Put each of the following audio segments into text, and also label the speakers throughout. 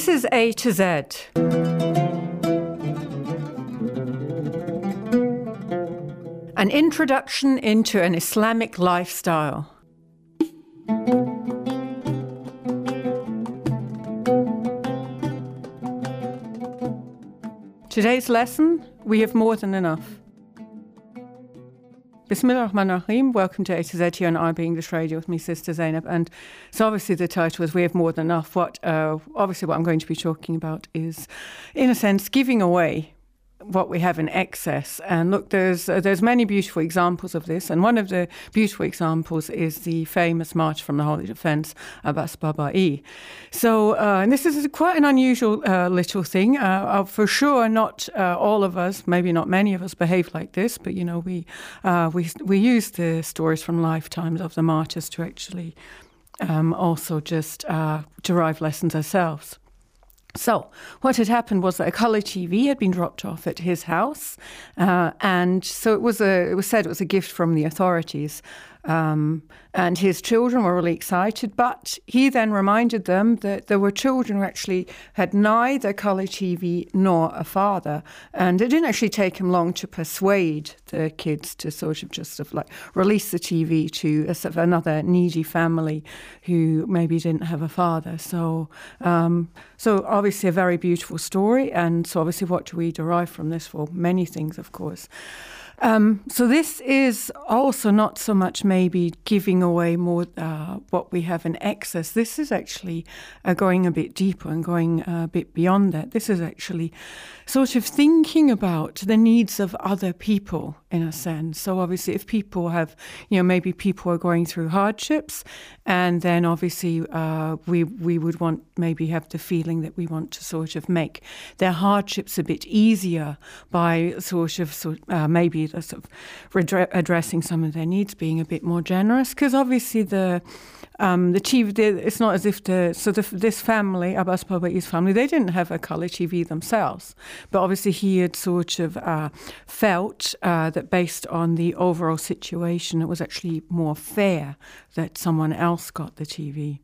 Speaker 1: This is A to Z. An introduction into an Islamic lifestyle. Today's lesson, we have more than enough. Bismillah ar-Rahman ar-Rahim, welcome to A to Z here on IB English Radio with me, Sister Zainab. And so obviously the title is We Have More Than Enough. What I'm going to be talking about is, in a sense, giving away what we have in excess. And look, there's many beautiful examples of this, and one of the beautiful examples is the famous March from the Holy Defence, Abbas Babai. So, and this is quite an unusual little thing. For sure, not all of us, maybe not many of us, behave like this, but you know, we use the stories from lifetimes of the martyrs to actually also just derive lessons ourselves. So what had happened was that a colour TV had been dropped off at his house, and so it was said it was a gift from the authorities. And his children were really excited, but he then reminded them that there were children who actually had neither colour TV nor a father, and it didn't actually take him long to persuade the kids to sort of like release the TV to another needy family who maybe didn't have a father. So obviously a very beautiful story, and so obviously what do we derive from this? Well, many things, of course. So this is also not so much maybe giving away more what we have in excess. This is actually going a bit deeper and going a bit beyond that. This is actually sort of thinking about the needs of other people in a sense. So obviously if people have, maybe people are going through hardships, and then obviously we would want maybe have the feeling that we want to sort of make their hardships a bit easier by maybe addressing some of their needs, being a bit more generous, because obviously the TV, it's not as if this family, Abbas Babai's family, they didn't have a colour TV themselves, but obviously he had sort of felt that based on the overall situation, it was actually more fair that someone else got the TV.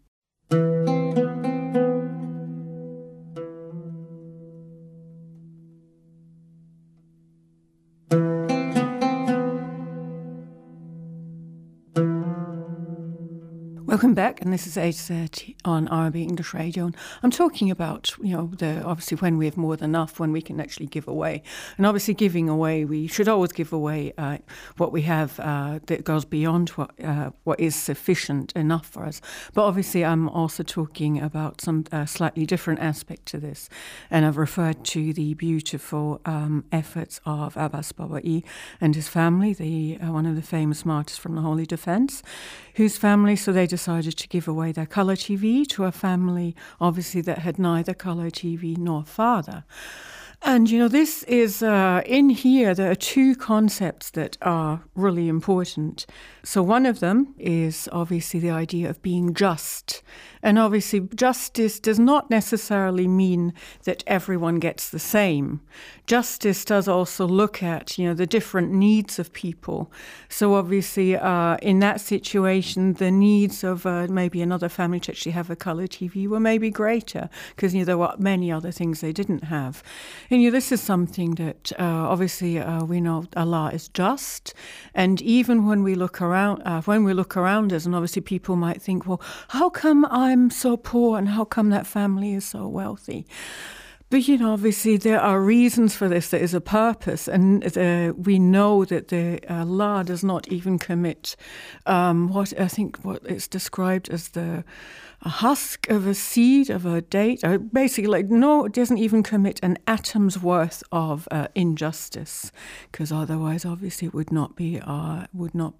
Speaker 1: Welcome back, and this is A to Z on RB English Radio. And I'm talking about, obviously when we have more than enough, when we can actually give away. And obviously giving away, we should always give away what we have that goes beyond what is sufficient enough for us. But obviously I'm also talking about some slightly different aspect to this. And I've referred to the beautiful efforts of Abbas Babai and his family, one of the famous martyrs from the Holy Defence, whose family, so they decided to give away their colour TV to a family, obviously, that had neither colour TV nor father. And, this is, in here, there are two concepts that are really important. So one of them is obviously the idea of being just. And obviously justice does not necessarily mean that everyone gets the same. Justice does also look at, the different needs of people. So obviously in that situation, the needs of maybe another family to actually have a colour TV were maybe greater because, there were many other things they didn't have. And this is something that obviously we know Allah is just, and even when we look around us, and obviously people might think, well, how come I'm so poor, and how come that family is so wealthy? But, obviously there are reasons for this. There is a purpose, and we know that Allah does not even commit what it's described as a husk of a seed of a date. Basically, it doesn't even commit an atom's worth of injustice, because otherwise, obviously, it would not be Allah,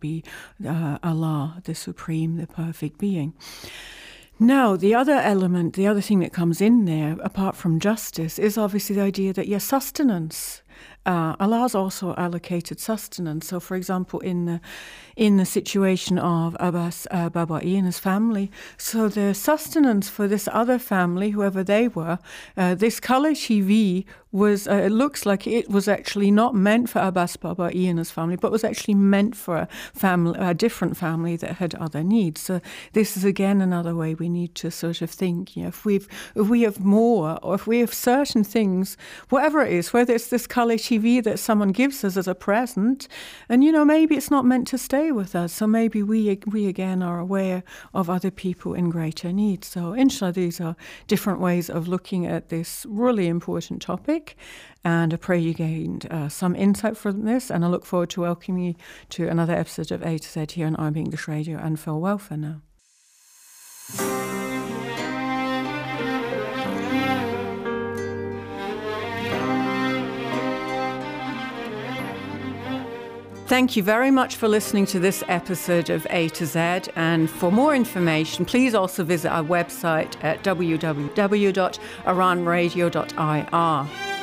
Speaker 1: the supreme, the perfect being. Now, the other thing that comes in there, apart from justice, is obviously the idea that sustenance. Allah's also allocated sustenance. So, for example, in the situation of Abbas Baba'i and his family, so the sustenance for this other family, whoever they were, this Kale Shivi was, it looks like it was actually not meant for Abbas Baba'i and his family, but was actually meant for a different family that had other needs. So this is again another way we need to sort of think. If we have more, or if we have certain things, whatever it is, whether it's this Kale Shivi that someone gives us as a present, and maybe it's not meant to stay with us. So maybe we again are aware of other people in greater need. So inshallah, these are different ways of looking at this really important topic. And I pray you gained some insight from this, and I look forward to welcoming you to another episode of A to Z here on IB English Radio, and feel well for now. Thank you very much for listening to this episode of A to Z. And for more information, please also visit our website at www.iranradio.ir.